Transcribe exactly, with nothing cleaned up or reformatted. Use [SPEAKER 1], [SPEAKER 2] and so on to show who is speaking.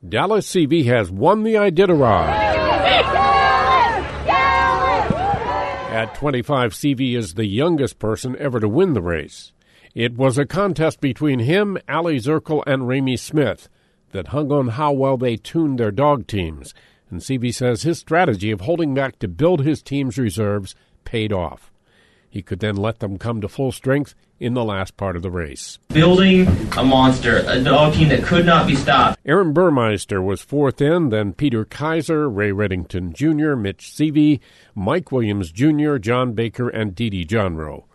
[SPEAKER 1] Dallas C V has won the Iditarod. At twenty-five, C V is the youngest person ever to win the race. It was a contest between him, Ali Zirkle, and Ramey Smith that hung on how well they tuned their dog teams. And C V says his strategy of holding back to build his team's reserves paid off. He could then let them come to full strength in the last part of the race.
[SPEAKER 2] Building a monster, a dog team that could not be stopped.
[SPEAKER 1] Aaron Burmeister was fourth in, then Peter Kaiser, Ray Reddington Junior, Mitch Seavey, Mike Williams Junior, John Baker, and Didi Johnroe.